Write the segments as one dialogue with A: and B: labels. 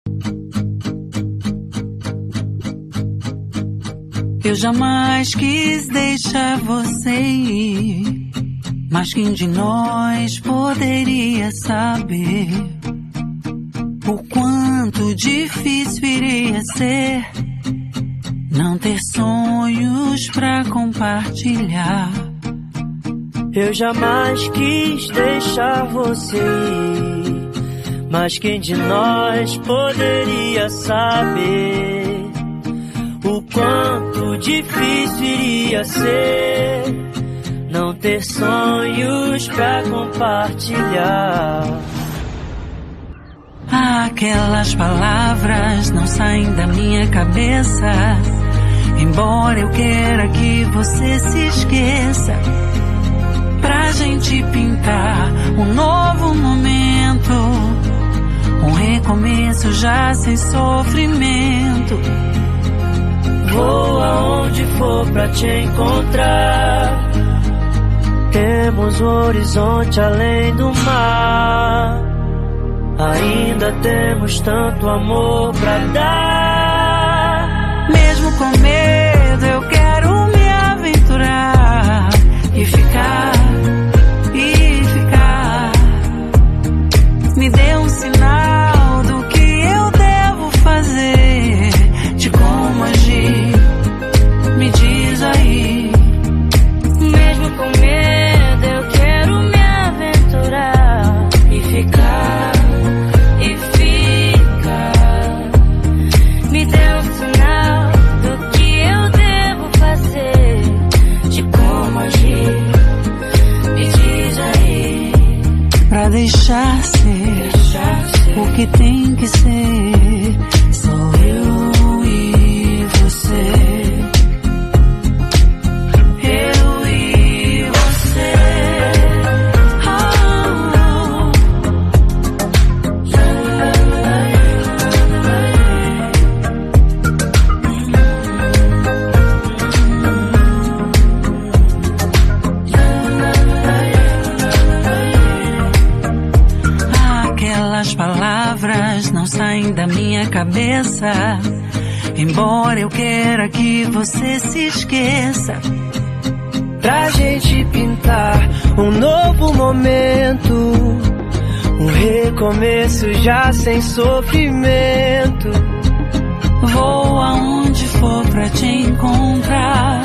A: Eu jamais quis deixar você ir, mas quem de nós poderia saber o quanto difícil iria ser não ter sonhos pra compartilhar.
B: Eu jamais quis deixar você ir, mas quem de nós poderia saber o quanto difícil iria ser não ter sonhos pra compartilhar.
A: Aquelas palavras não saem da minha cabeça, embora eu queira que você se esqueça, pra gente pintar um novo momento, um recomeço já sem sofrimento.
B: Vou aonde for pra te encontrar, temos um horizonte além do mar, ainda temos tanto amor pra dar.
A: Mesmo com medo eu quero me aventurar e ficar, me dê um sinal do que eu devo fazer, de como agir, me diz aí.
B: Mesmo com medo eu quero me aventurar e ficar, me dê um sinal do que eu devo fazer, de como agir, me diz aí.
A: Pra deixar ser o que tem que ser, sou eu e você. Eu e você. Aquelas palavras não saem da minha cabeça, embora eu queira que você se esqueça,
B: pra gente pintar um novo momento, um recomeço já sem sofrimento.
A: Vou aonde for pra te encontrar,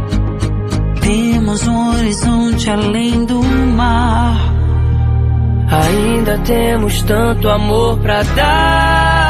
A: temos um horizonte além do mar,
B: ainda temos tanto amor pra dar.